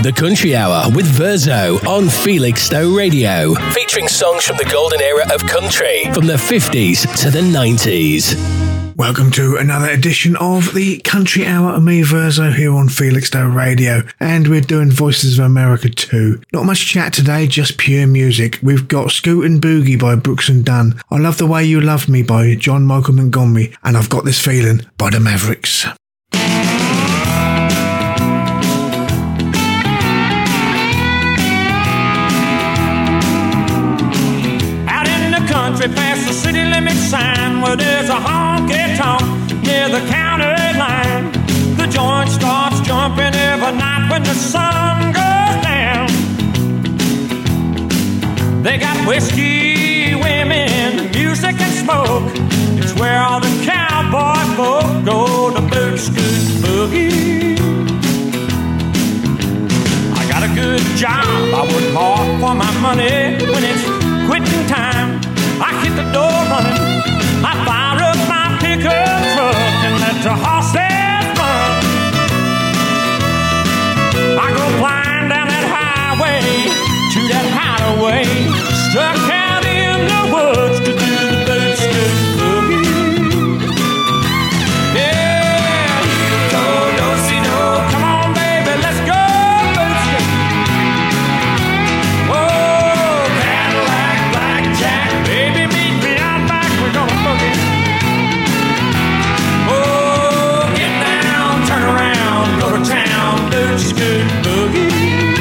The Country Hour with Verzo on Felixstowe Radio, featuring songs from the golden era of country, from the 50s to the 90s. Welcome to another edition of the Country Hour of me, Verzo, here on Felixstowe Radio, and we're doing Voices of America too. Not much chat today, just pure music. We've got Scootin' Boogie by Brooks and Dunn, I Love the Way You Love Me by John Michael Montgomery, and I've Got This Feeling by the Mavericks. Past the city limit sign where there's a honky-tonk near the county line. The joint starts jumping every night when the sun goes down. They got whiskey, women, music and smoke. It's where all the cowboy folk go to boot, scoot, boogie. I got a good job, I work hard for my money. When it's quitting time, I hit the door running, I fire up my pickup truck and let the horses run. I go flying down that highway to that hideaway, stuck out in the woods to do the boot scoot boogie. Yeah, you do-si-do, come on baby, let's go boot scoot. Oh, Cadillac, blackjack, baby, meet me out back, we're gonna boogie. Oh, get down, turn around, go to town, boot scoot boogie.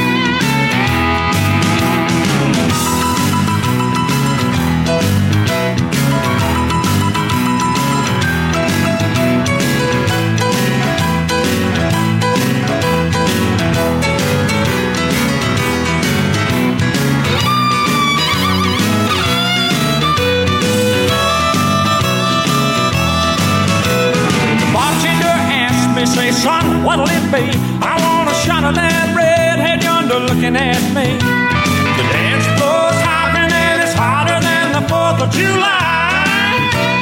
Say, son, what'll it be? I want a shot of that redhead yonder looking at me. The dance floor's hopping and it's hotter than the 4th of July.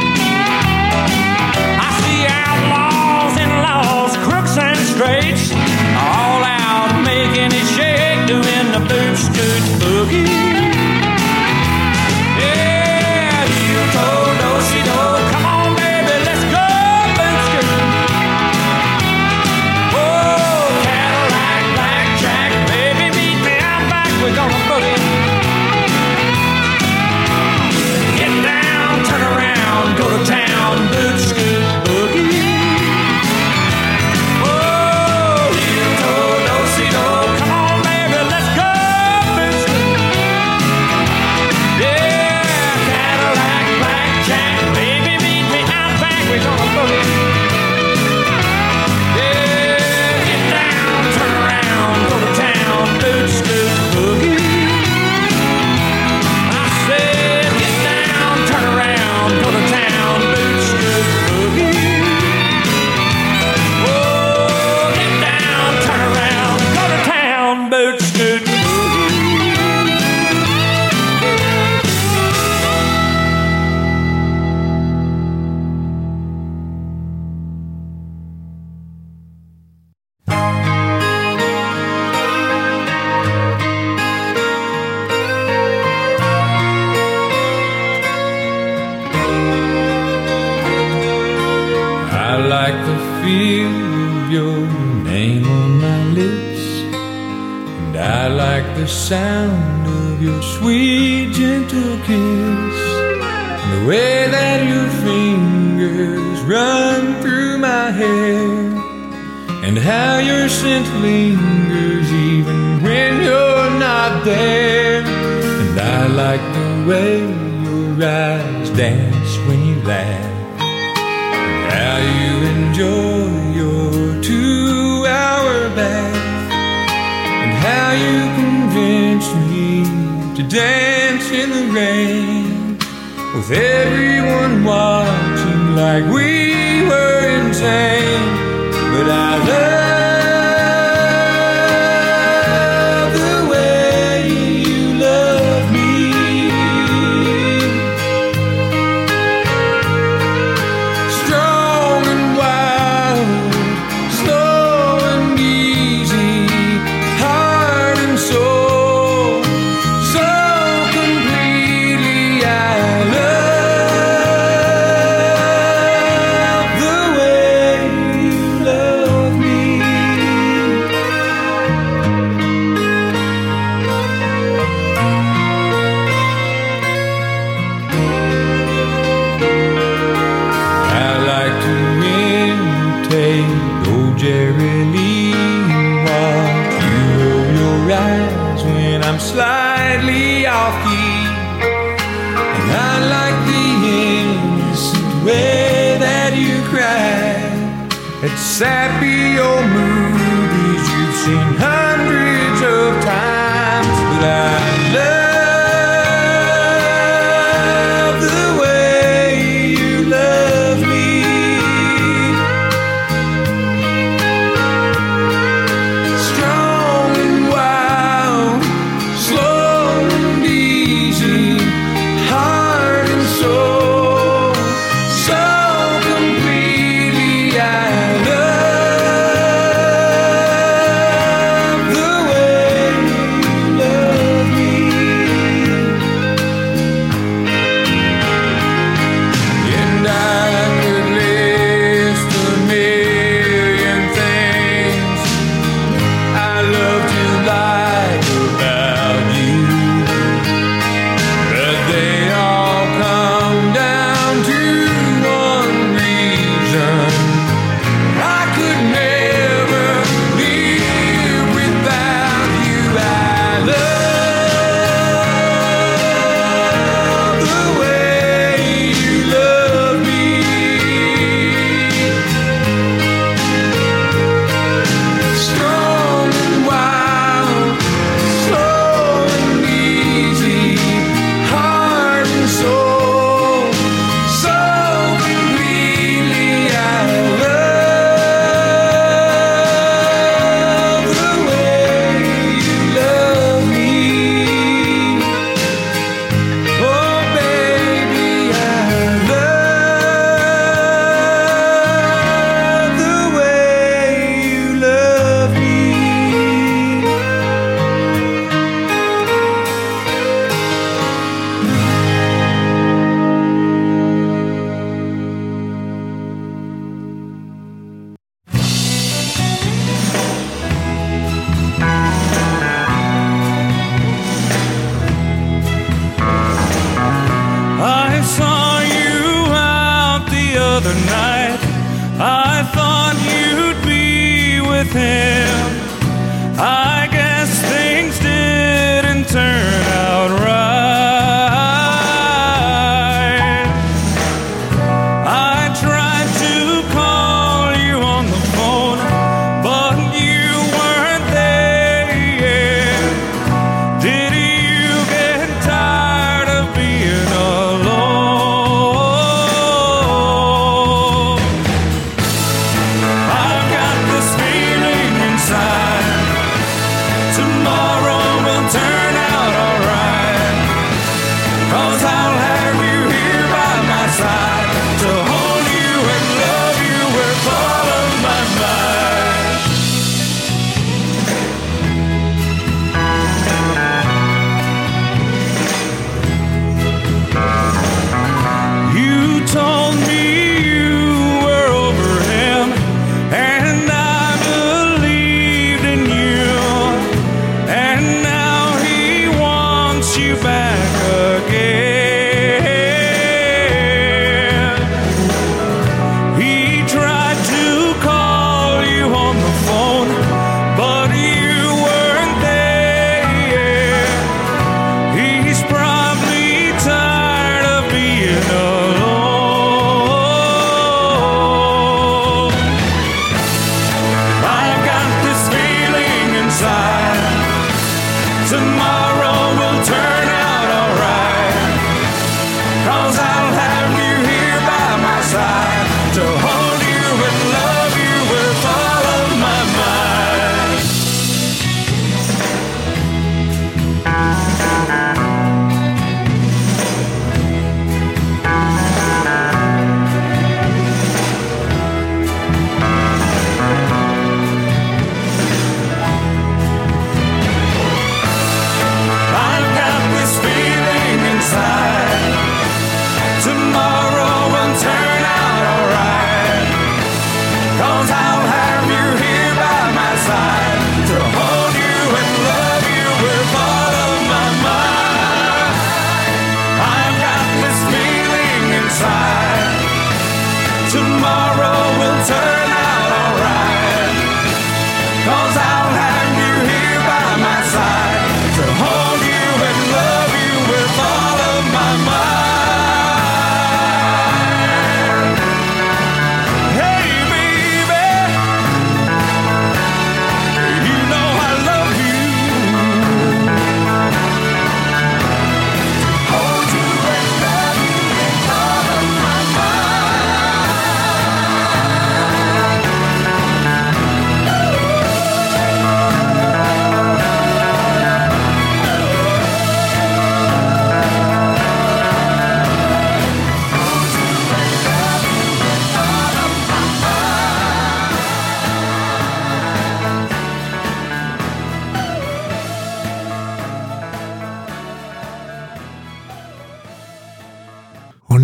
I see outlaws and laws, crooks and straights, all out making it shake, doing the boot scoot boogie. Yeah, you told do-si-do, come on baby, let's go boot scoot. We're gonna boogie. Get down, turn around, go to town, boot scoot boogie. Oh, you told do-si-do, come on baby, let's go boot scoot. Yeah, Cadillac, blackjack, baby, meet me out back, we're gonna boogie. Yeah, get down, turn around, go to town, boot scoot boogie. I said, get down, turn around, go to town, boot scoot boogie. Oh, get down, turn around, go to town, boot scoot boogie. I like the feel of your name on my lips, and I like the sound of your sweet, gentle kiss, and the way that your fingers run through my hair, and how your scent lingers even when you're not there. And I like the way your eyes dance when you laugh, how you enjoy your 2-hour bath, and how you convince me to dance in the rain, with everyone watching like we were insane. But I love the way you love me, strong and wild, slow and easy, hard sappy old movies you've seen hundreds of times, but I love the way you love me. Strong and wild, slow and easy, heart and soul, so completely I love the way you love me. And I could list a million things I love to like about you, but they all come down to one reason: I could never live without you. I love the way you love me. Strong and wild, slow and easy, heart and soul, so completely I love the way you love me. Oh baby, I love the way you love me. I saw you out the other night. I thought you'd be with him. I guess things didn't turn out right. I tried to call you on the phone, but you weren't there. Did you get tired of being alone? I've got this feeling inside. Tomorrow will turn out alright, 'cause I'll have you here by my side to hold you and love you with all of my might. You told me you were over him, and I believed in you. And now he wants you back again. He tried to call you on the phone, but you weren't there. He's probably tired of being alone. I've got this feeling inside. Tomorrow will turn out alright, 'cause I'll have you here by my side to hold you and love you with all of my might. I've got this feeling inside. Tomorrow will turn out alright, 'cause I'll have you here by my side to hold you and love you with all of my might. I've got this feeling inside. Tomorrow will turn out alright, 'cause I'll have you here by my side to hold you and love you with all of my might. Hey baby,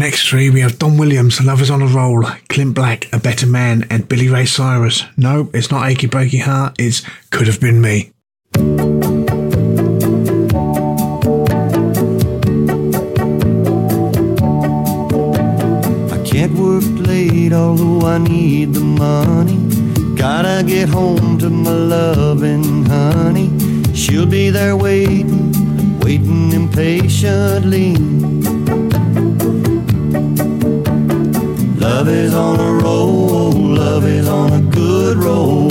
next three, we have Don Williams, Lovers on a Roll, Clint Black, A Better Man, and Billy Ray Cyrus. No, it's not Achy Breaky Heart, it's Could Have Been Me. I can't work late, although I need the money. Gotta get home to my loving honey. She'll be there waiting impatiently. Love is on a roll, love is on a good roll.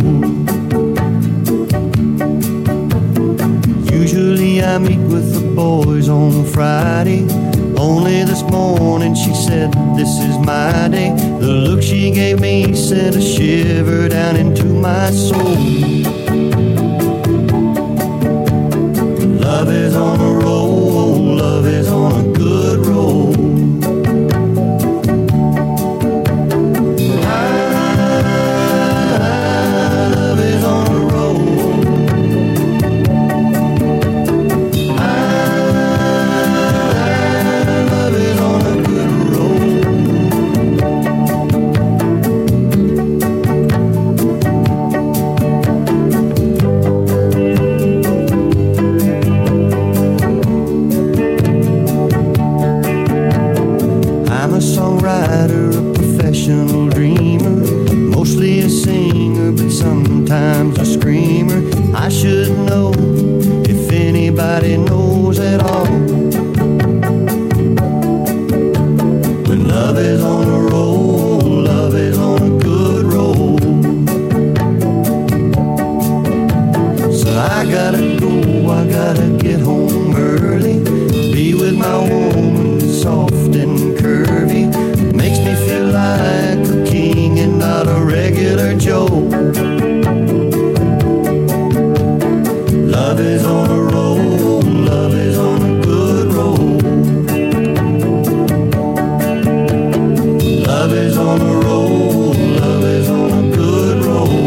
Usually I meet with the boys on Friday. Only this morning she said this is my day. The look she gave me sent a shiver down into my soul. Love is on a roll, love is on a good roll. Love is on a roll. Love is on a good roll. I'm a songwriter, a professional dreamer, mostly a singer, but sometimes a screamer. I should know if anybody knows at all. When love is on a roll, love is on a good roll. So I gotta go, I gotta get home early, be with my woman, soft and curvy. Makes me feel like a king and not a regular Joe. Love is on a roll, love is on a good roll. Love is on a roll, love is on a good roll.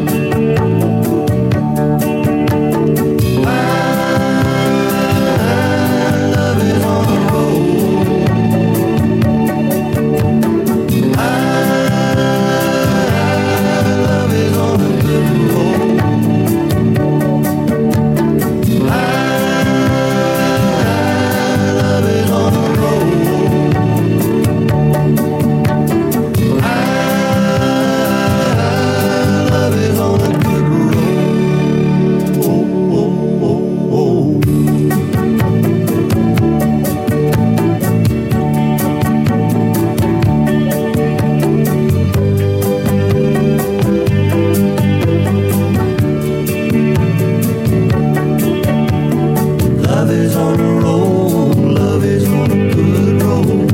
Love is on a roll. Love is on a good roll. Love is on a roll. Love is on a good roll. Oh, oh, oh, oh. Love is on a roll, love is on a good roll.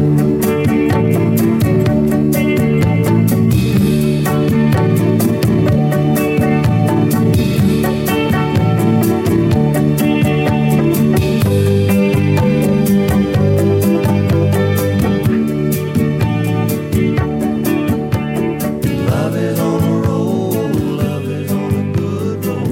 Love is on a roll, love is on a good roll.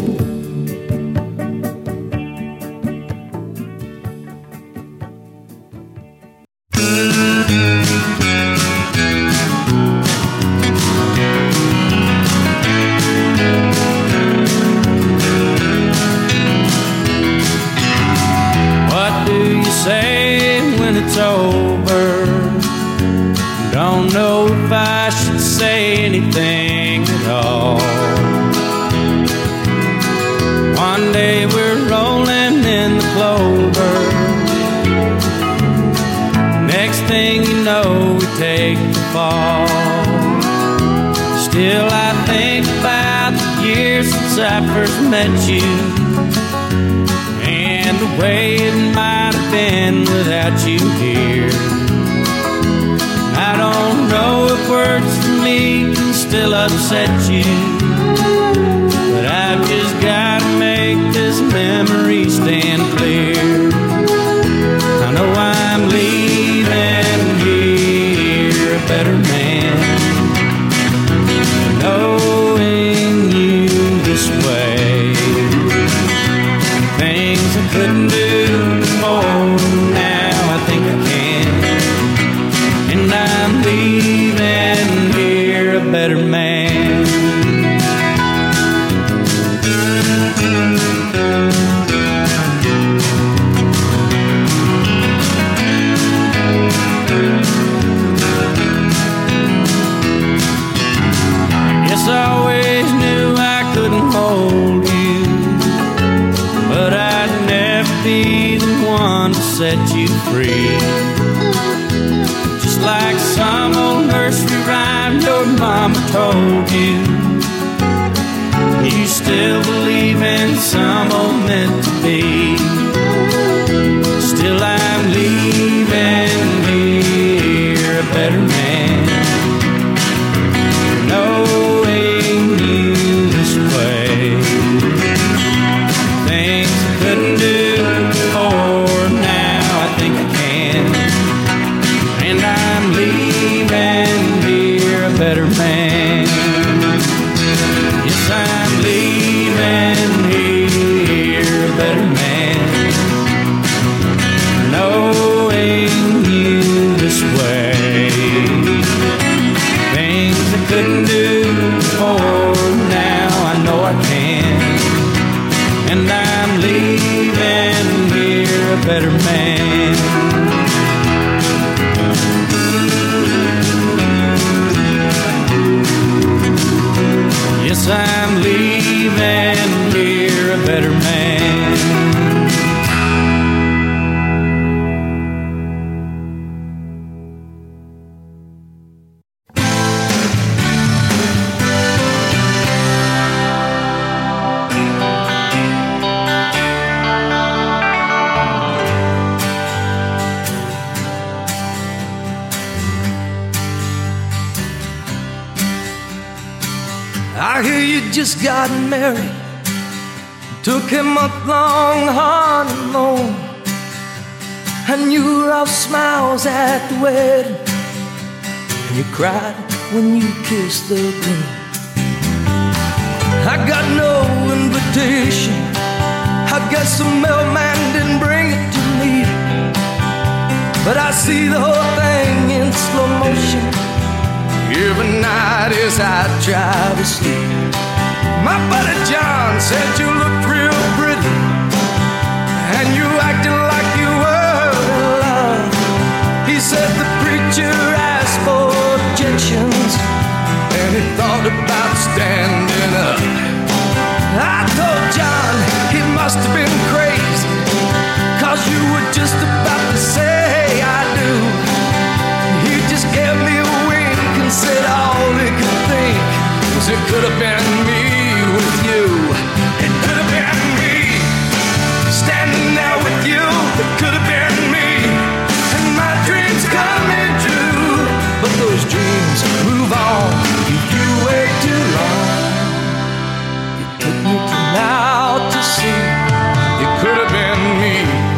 What do you say when it's over? Don't know if I should say anything at all. One day we're rolling in the clover. Next thing you know, we take the fall. Still I think about the years since I first met you, and the way it might have been without you here. I don't know if words for me can still upset you, but I've just got to make this memory stand clear. I know I'm leaving here a better man, knowing you this way. Things I couldn't do before, now I think I can. set you free. Just like some old nursery rhyme your mama told you. You still believe in some old meant to be. Still I'm leaving here a better man, knowing you this way. Things I couldn't do before, now I think I can. And I'm leaving here a better man. Yes, I'm leaving here a better man, knowing you this way. Things I couldn't do before, now I know I can. And I'm leaving here a better man. Yes, I'm leaving here a better man. I hear you just got married, took a month-long honeymoon, and you were all smiles at the wedding, and you cried when you kissed the groom. I got no invitation, I guess the mailman didn't bring it to me, but I see the whole thing in slow motion every night as I try to sleep. My buddy John said you looked real pretty, and you acted like you were in love. He said the preacher asked for objections, and he thought about standing up. I told John he must have been crazy, 'cause you were just about to say I do. He just gave me a wink and said all he could think was it could have been me with you. It could have been me standing there with you. It could have been me, and my dreams coming true. But those dreams move on if you wait too long. It took me to now to see it could have been me.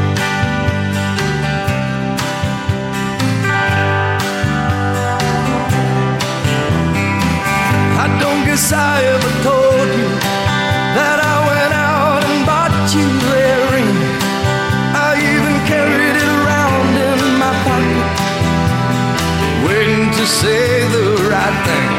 I don't guess I ever told you that I went out and bought you a ring. I even carried it around in my pocket, waiting to say the right thing.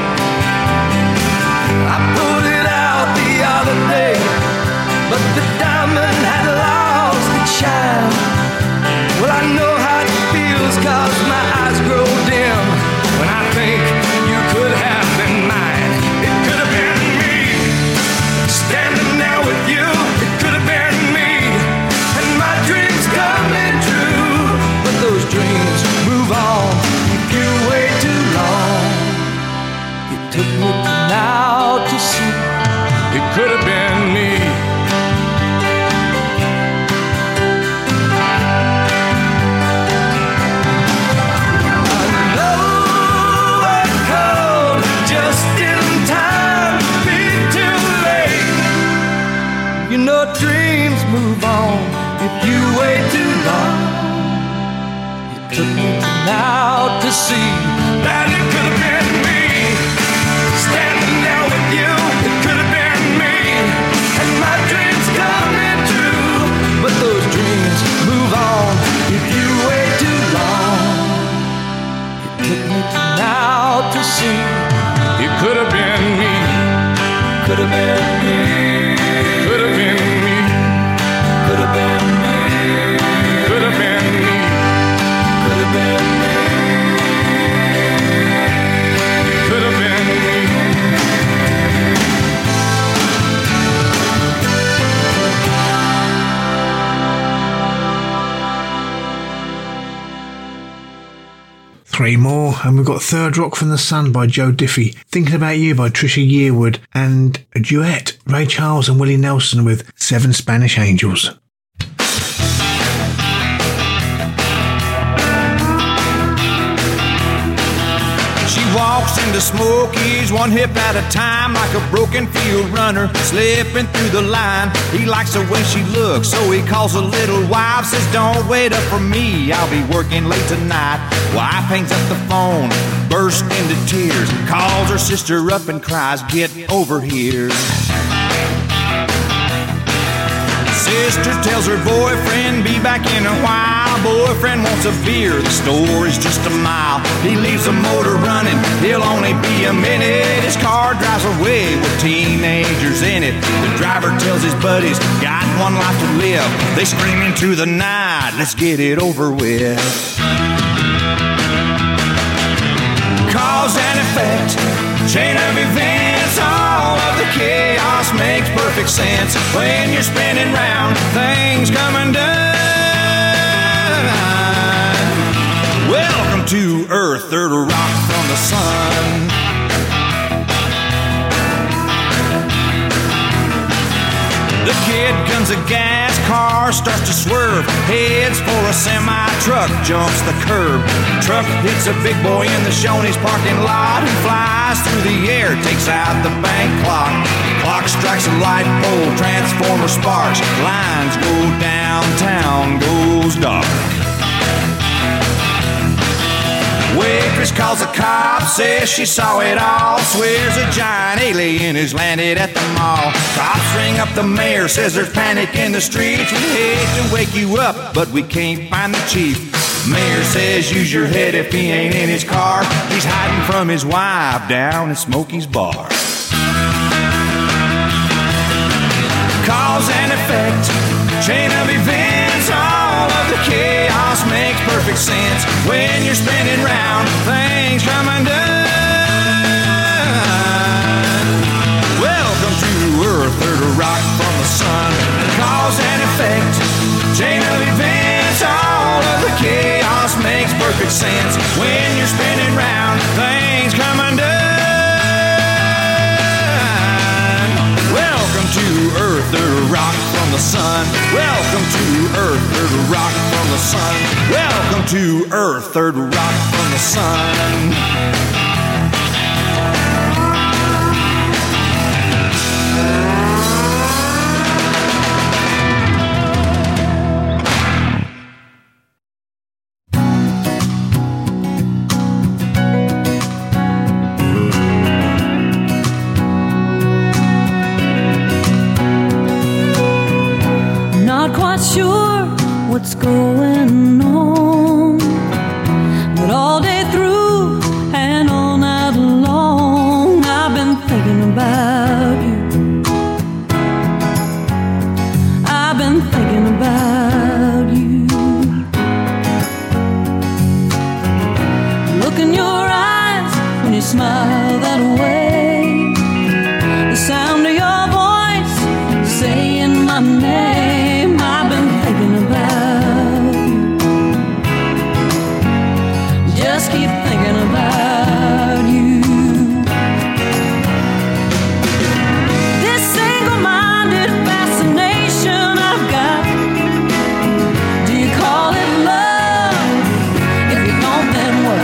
I pulled it out the other day, but the diamond had lost its shine. Well, I know how it feels, 'cause my eyes grow dim when I think you could have been mine. It could have been me standing there with you. It could have been me, and my dreams coming true. But those dreams move on if you wait too long. It took me to now to see it could have been me. You know dreams move on if you wait too long. It took me to now to see that it could have been me standing there with you. It could have been me, and my dreams coming true. But those dreams move on if you wait too long. It took me to now to see it could have been me. Could have been me. Could have been me. Could have been me. Could have been me. Could have been me. 3 more, and we've got Third Rock from the Sun by Joe Diffie, Thinking About You by Trisha Yearwood, and a duet, Ray Charles and Willie Nelson with 7 Spanish Angels. Walks into Smokies, one hip at a time, like a broken field runner, slipping through the line. He likes the way she looks, so he calls a little wife, says, don't wait up for me, I'll be working late tonight. Wife hangs up the phone, bursts into tears, calls her sister up and cries, get over here. Sister tells her boyfriend, be back in a while. Boyfriend wants a beer, the store is just a mile. He leaves the motor running, he'll only be a minute. His car drives away with teenagers in it. The driver tells his buddies, got one life to live. They scream into the night, let's get it over with. Cause and effect, chain of events, all of the chaos makes perfect sense. When you're spinning round, things come undone. Welcome to Earth, third rock from the sun. The kid guns a gas, car starts to swerve, heads for a semi-truck, jumps the curb. Truck hits a big boy in the Shoney's parking lot, who flies through the air, takes out the bank clock. Clock strikes a light pole, transformer sparks, lines go downtown, goes dark. Waitress calls the cops, says she saw it all, swears a giant alien has landed at the mall. Cops ring up the mayor, says there's panic in the streets. We hate to wake you up, but we can't find the chief. Mayor says use your head if he ain't in his car. He's hiding from his wife down at Smokey's bar. Cause and effect, chain of events, all of the chaos makes perfect sense. When you're spinning round, things come undone. Welcome to Earth, third rock from the sun. Cause and effect, chain of events, all of the chaos makes perfect sense. When you're spinning round, things come undone. Welcome to Earth, third rock from the sun. Welcome to Earth, third rock from the sun. Welcome to Earth, third rock from the sun. Sure what's going on, but all day through and all night long I've been thinking about you. I've been thinking about you. Look in your eyes when you smile that way, the sound of your voice saying my name. Just keep thinking about you. This single-minded fascination I've got, do you call it love? If you don't, then what?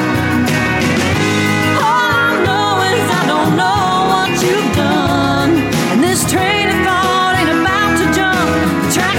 All I know is I don't know what you've done, and this train of thought ain't about to jump. The track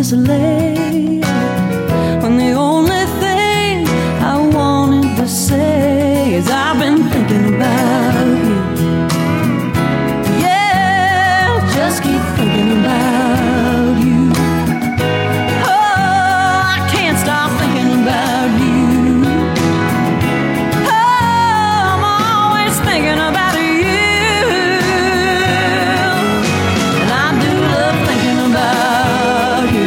just lay when the only thing I wanted to say is I've been thinking about you. Yeah, just keep thinking about you. Oh, I can't stop thinking about you. Oh, I'm always thinking about you. And I do love thinking about you.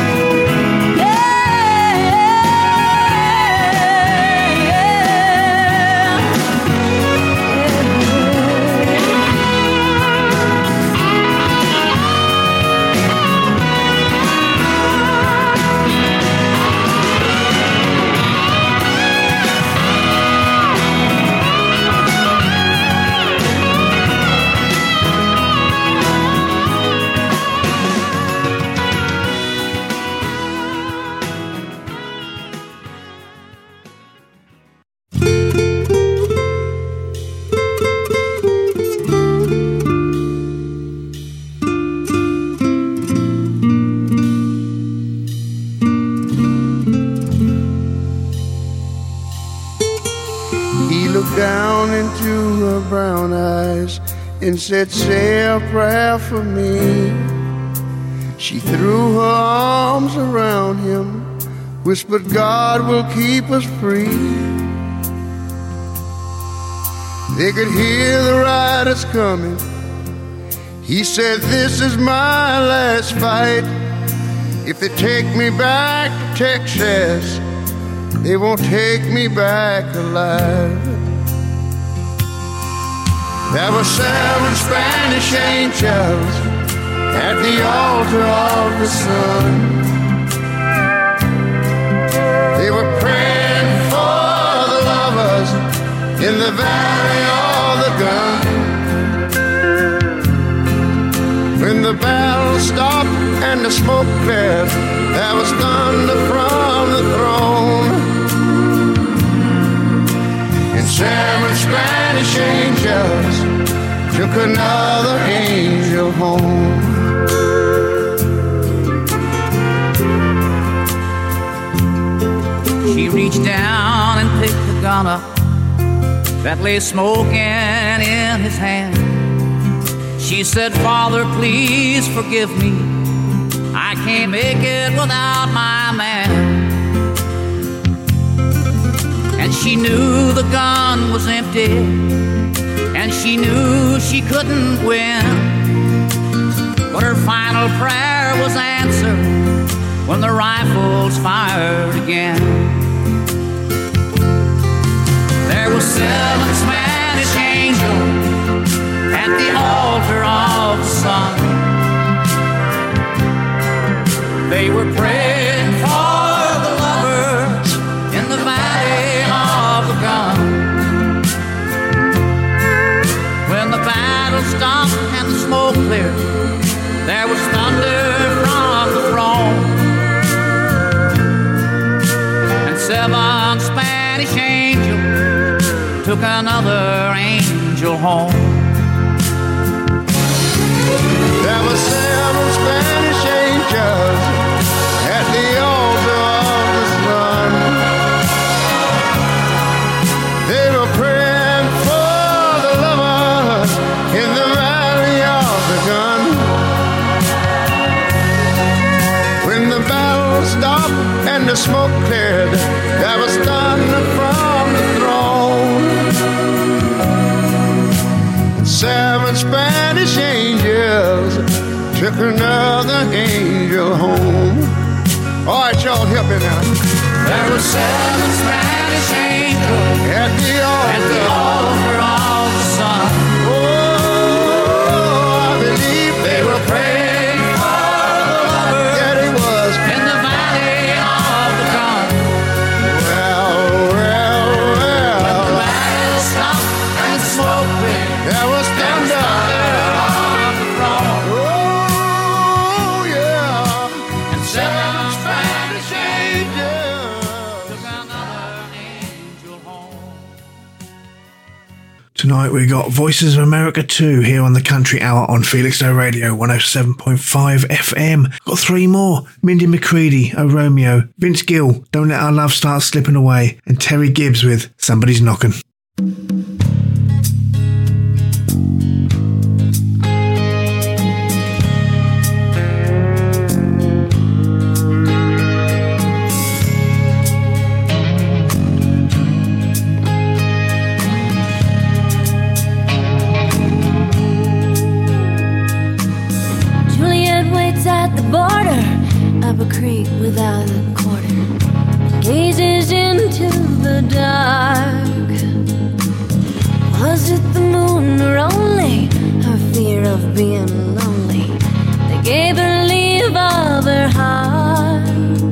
Down into her brown eyes and said, say a prayer for me. She threw her arms around him, whispered, God will keep us free. They could hear the riders coming. He said, this is my last fight. If they take me back to Texas, they won't take me back alive. There were 7 Spanish angels at the altar of the sun. They were praying for the lovers in the valley of the gun. When the battle stopped and the smoke cleared, there was thunder from the throne. And 7 Spanish angels took another angel home. She reached down and picked the gun up that lay smoking in his hand. She said, Father, please forgive me. I can't make it without my man. And she knew the gun was empty, and she knew she couldn't win. But her final prayer was answered when the rifles fired again. There were 7 Spanish angels at the altar of the sun. They were praying for the lovers in the valley of the gun. When the battle stopped and the smoke cleared, there was thunder from the throne. And 7 Spanish angels took another angel home. There were 7 Spanish angels at the altar of the sun. They were praying for the lovers in the valley of the gun. When the battle stopped and the smoke cleared, there was thunder from the throne. 7 Spanish angels took another angel home. All right, y'all, help me now. There were 7 Spanish angels at the altar of the sun. Oh, I believe they were praying for the lovers. Yeah, they was. In the valley of the gun. Well. When the battle stopped and the smoke cleared, there was thunder. On the throne. Oh, yeah. And 7 Spanish angels took another angel home. right, we got Voices of America 2 here on the Country Hour on Felixstowe Radio 107.5 FM. Got three more: Mindy McCready, Oh Romeo, Vince Gill, Don't Let Our Love Start Slipping Away, and Terry Gibbs with Somebody's Knocking. Up a creek without a quarter, gazes into the dark. Was it the moon or only her fear of being lonely that gave her leave of her heart?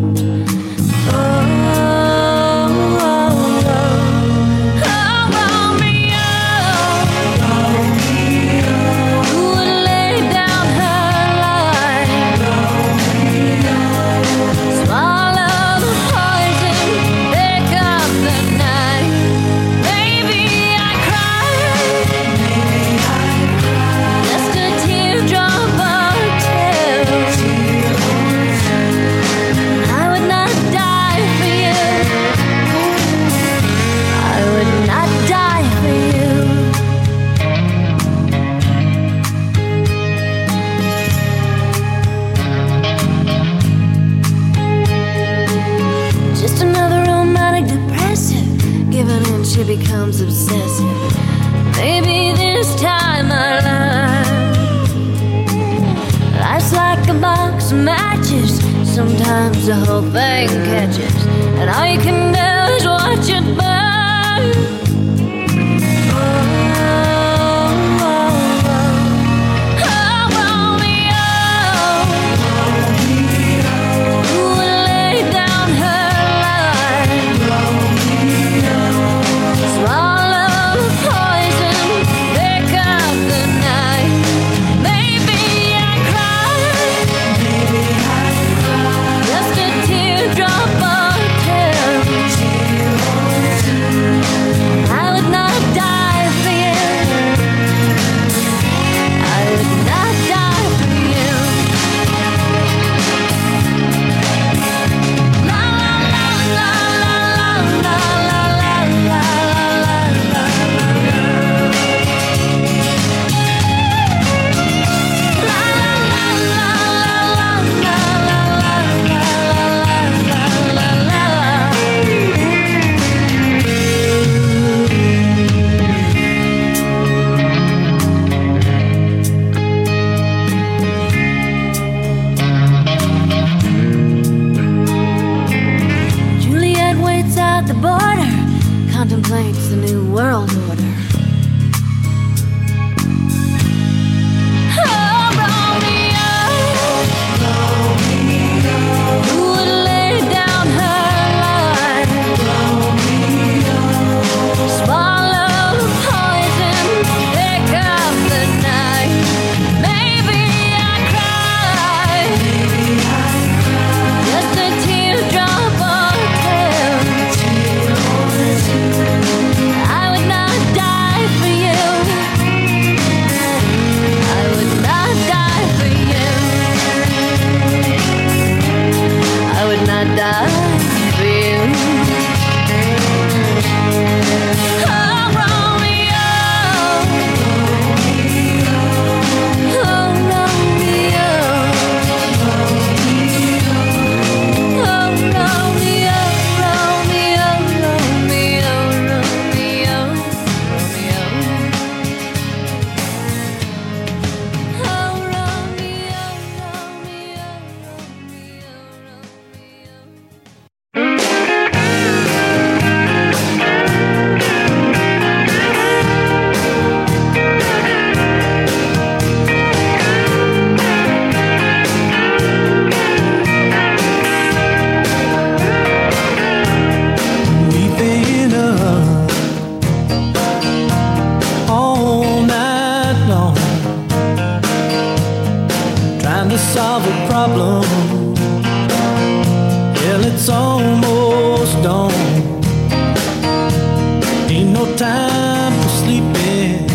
She becomes obsessive. Maybe this time I learn. Life's like a box of matches. Sometimes the whole thing catches, and all you can do is watch it burn. Contemplates the new world order. solve a problem. Hell, it's almost dawn. Ain't no time for sleeping.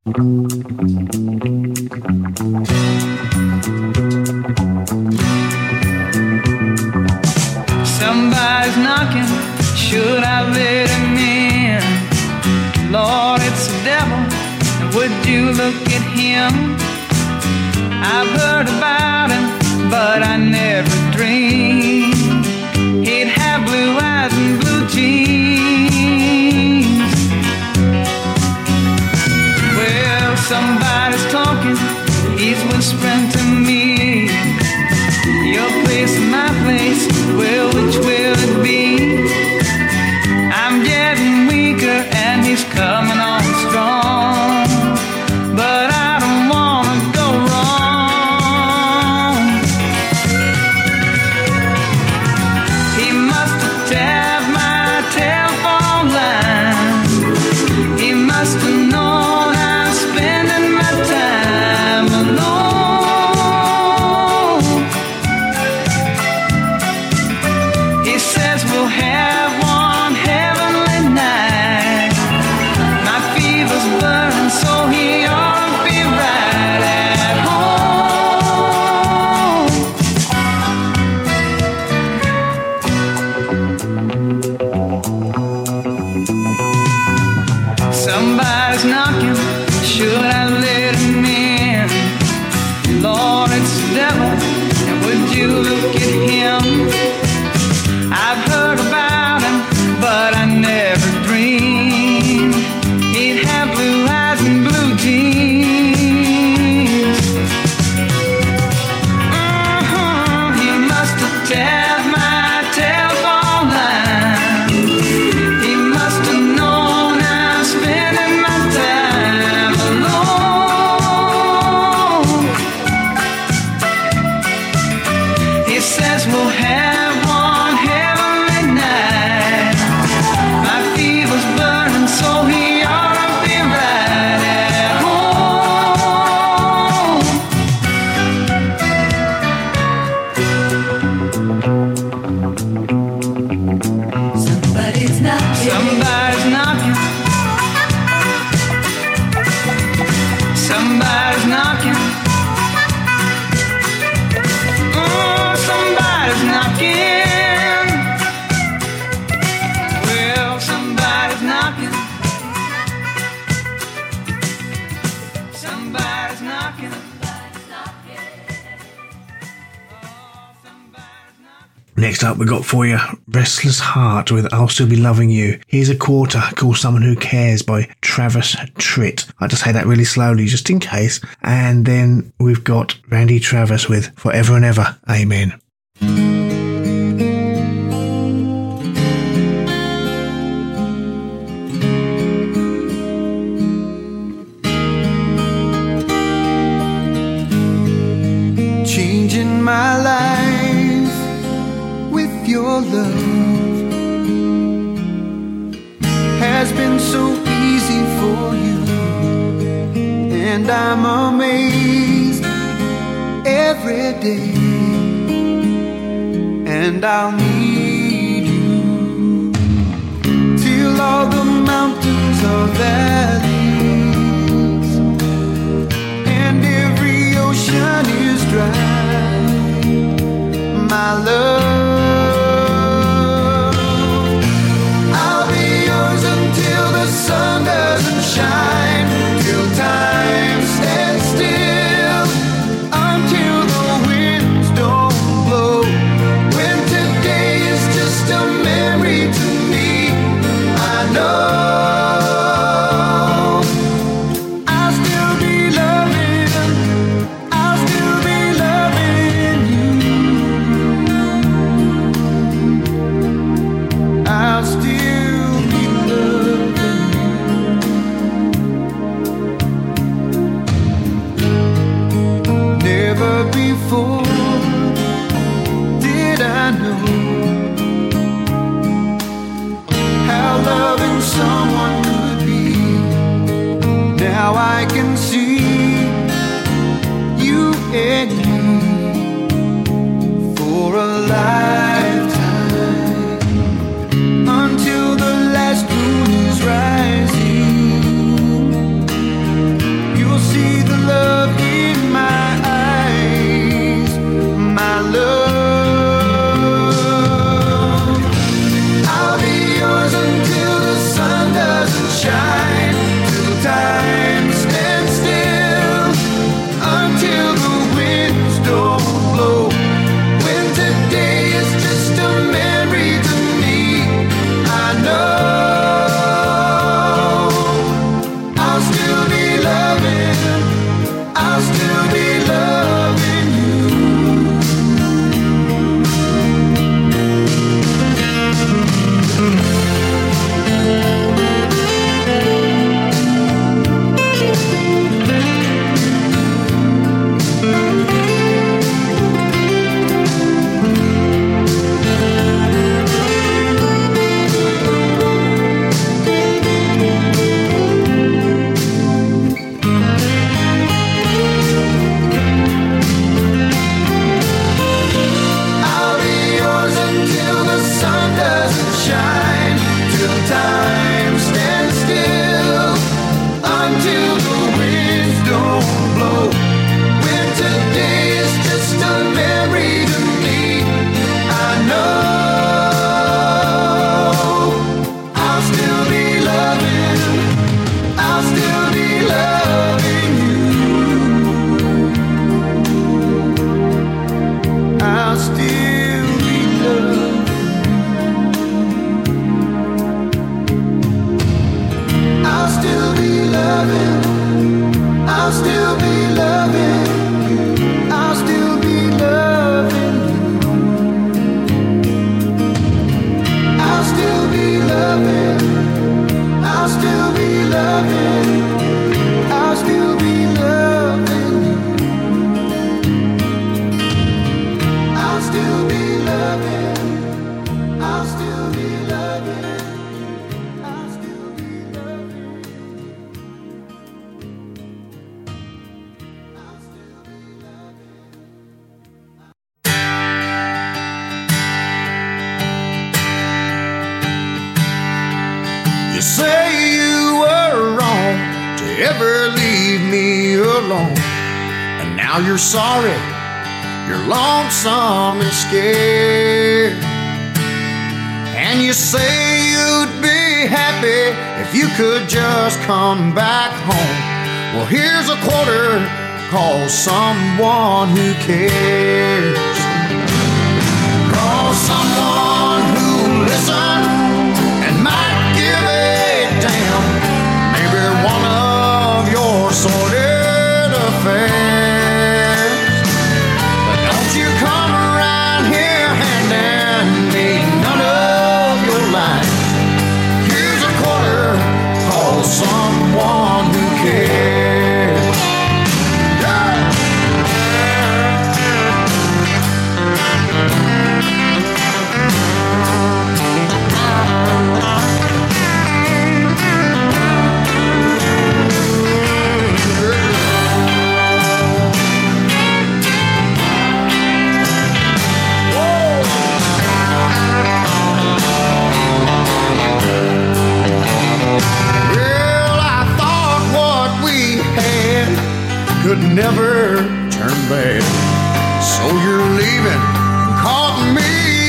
Somebody's knocking, should I let him in? Lord, it's the devil, and would you look at him? I've heard about him, but I never dreamed he'd have blue eyes and blue jeans. Well, somebody's talking, he's whispering to me. Your place and my place, well, which will it be? I'm getting weaker and he's coming on strong, but I don't wanna go wrong. He must have tapped my telephone line. He must have known I'm spending my time alone. He says we'll have one heavenly night. My fever's burning, so he ought to be right at home. Somebody's knocking, should I let him in? Lord, it's the devil, and would you look at him? I've heard about him, but I never dreamed he'd have blue eyes and blue jeans. He must have tapped my telephone line. He must have known I'm spending my time alone. He says we'll have one heavenly night. My fever's burning, so he ought to be right at home. Somebody's knocking. Somebody's knocking. Somebody's knocking. Somebody's knocking. Well, somebody's knocking. Somebody's knocking. Next up, we got for you Restless Heart with I'll Still Be Loving You. Here's a quarter called Someone Who Cares by Travis Tritt. I just say that really slowly just in case. And then we've got Randy Travis with Forever and Ever, Amen. Changing my life with your love has been so easy for you, and I'm amazed every day, and I'll need you till all the mountains are valleys and every ocean is dry. My love, I'll be yours until the sun doesn't shine, till time stands still, until the winds don't blow. When today is just a memory to me, I know I'll still be loving, I'll still be loving you. I'll still be loving you. Never before did I know how loving someone could be. Now I can see you and me for a lifetime, until the last moon is rising ever leave me alone. And now you're sorry, you're lonesome and scared. And you say you'd be happy if you could just come back home. Well, here's a quarter, call someone who cares. Call someone who'll listen and might give a damn. Maybe one of your sordid affairs. But don't you come around here handing me none of your life. Here's a quarter, call someone who cares. Could never turn back. So you're leaving, caught me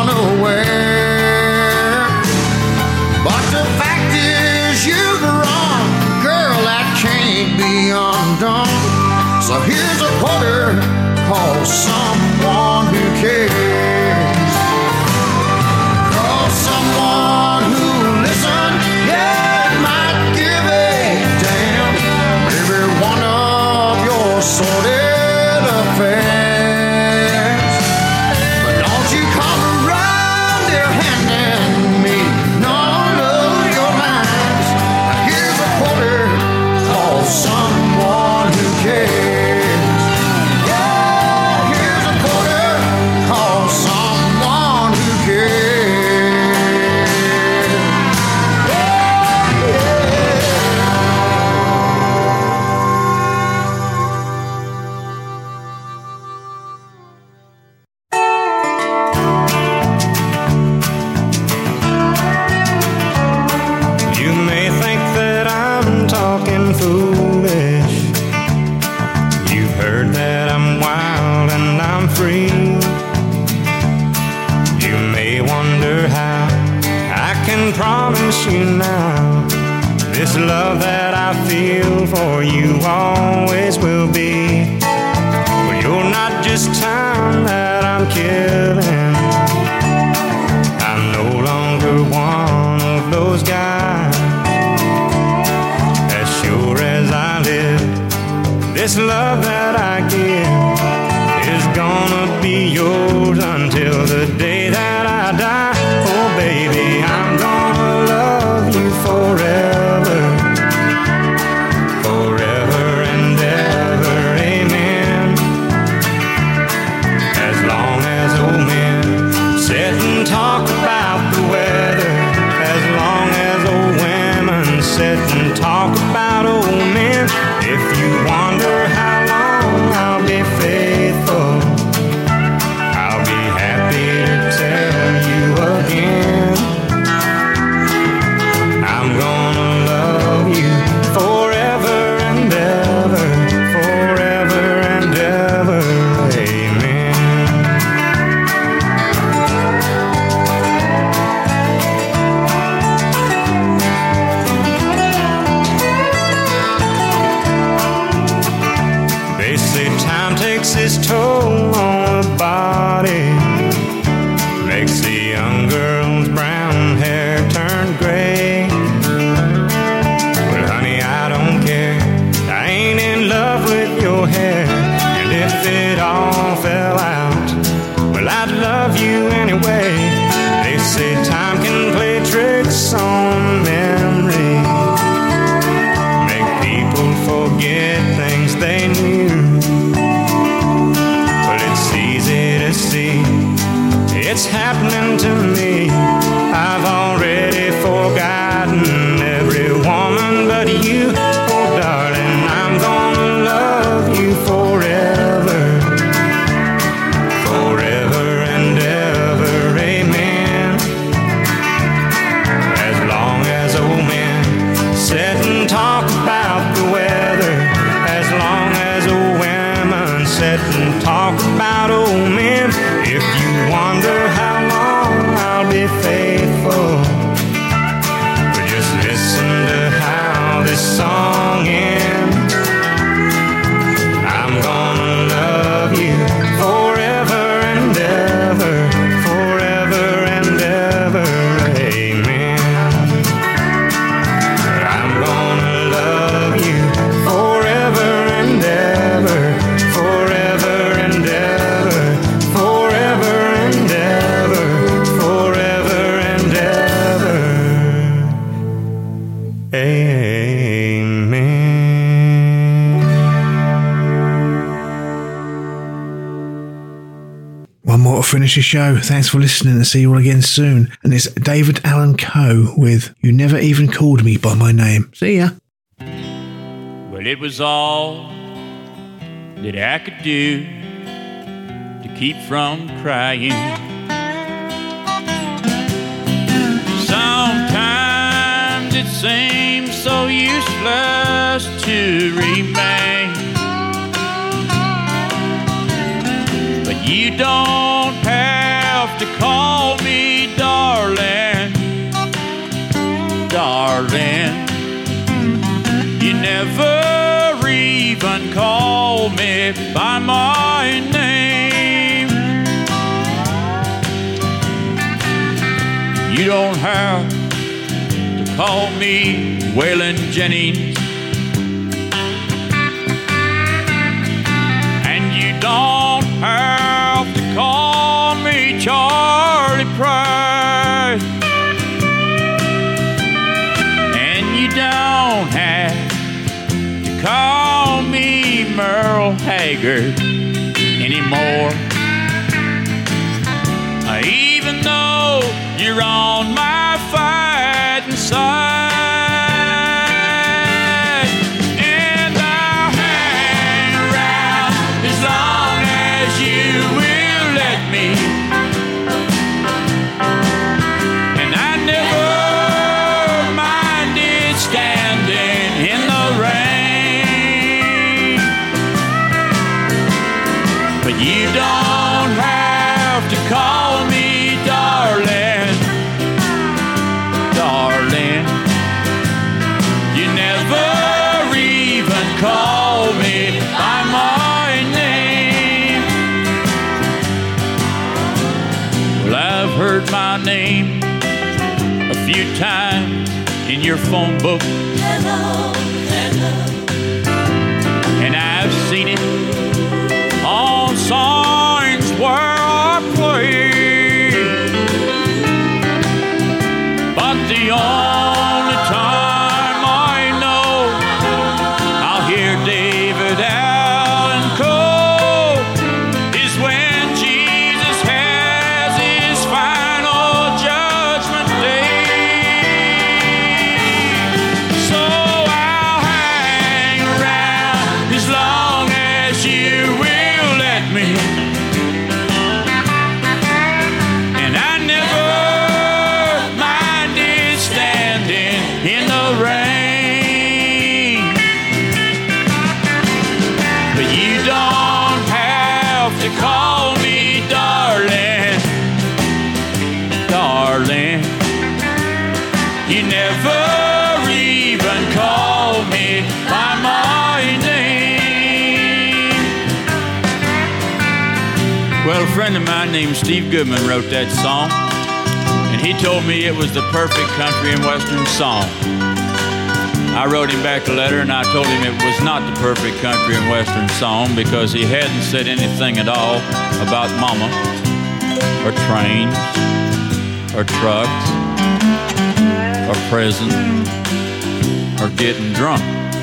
unaware. But the fact is you're wrong, girl, that can't be undone. So here's a quarter, call someone who cares. Call someone who'll listen, yeah, might give a damn. Maybe one of your sordid affairs. But don't you come around there handing me none of your lines. Here's a quarter, call someone who cares. Yeah, here's a quarter, call someone who cares. You may think that I'm talking foolish. You've heard that I'm wild and I'm free. You may wonder how I can promise you now this love that I feel for you always will be. Well, you're not just time that I'm killing. I'm no longer one of those guys. As sure as I live, this love that I give is gonna be yours until the day that I die. Oh baby, I'm gonna love you forever, forever and ever, amen. As long as old men sit and talk about the weather, as long as old women sit and talk about old men. If you wonder how long I'll be faithful, I'll be happy to tell you again. I'm gonna love you forever and ever, forever and ever, amen. They say time takes its toll on the body, makes the young girl's brown hair turn gray. Well, honey, I don't care. I ain't in love with your hair. And if it all fell out, well, I'd love you anyway. They say time can play tricks on memory, make people forget things they knew. Well, it's easy to see it's happening to me. I've already forgotten every woman but you. Oh, darling, I'm gonna love you forever, forever and ever, amen. As long as old men sit and talk about the finish the show. Thanks for listening and see you all again soon. And it's David Allan Coe with You Never Even Called Me By My Name. See ya. Well, it was all that I could do to keep from crying. Sometimes it seems so useless to remain, but you don't have to call me darling, darling. You never even call me by my name. You don't have to call me Waylon Jennings, and you don't have to call me Charlie Price, and you don't have to call me Merle Haggard anymore. Even though you're on my fighting side, and I'll hang around as long as you will let me, and I never minded standing in the rain, but you don't have to call me darling, darling. You never even call me by my name. Well, I've heard my name a few times in your phone book, hello, hello, and I've seen it on signs where I play, but the only time I know I'll hear David Allan Coe is when Jesus has his final judgment day. So I'll hang around as long as you will let me, and I never minded standing in the rain, but you don't have to call me darling, darling. You never even call me by my name. Well, a friend of mine named Steve Goodman wrote that song, and he told me it was the perfect country and western song. I wrote him back a letter and I told him it was not the perfect country and western song because he hadn't said anything at all about mama, or trains, or trucks, or prison, or getting drunk.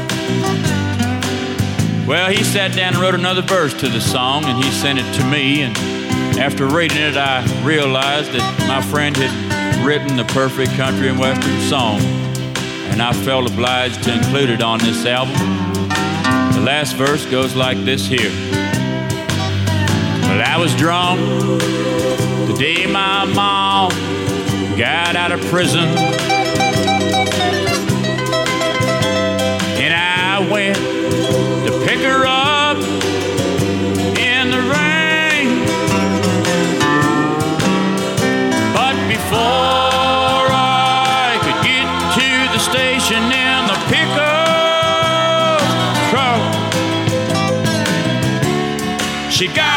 Well, he sat down and wrote another verse to the song, and he sent it to me, and after reading it, I realized that my friend had written the perfect country and western song, and I felt obliged to include it on this album. The last verse goes like this here. Well, I was drunk the day my mom got out of prison, and I went to pick her up in the rain, but before I could get to the station in the pickup truck, she got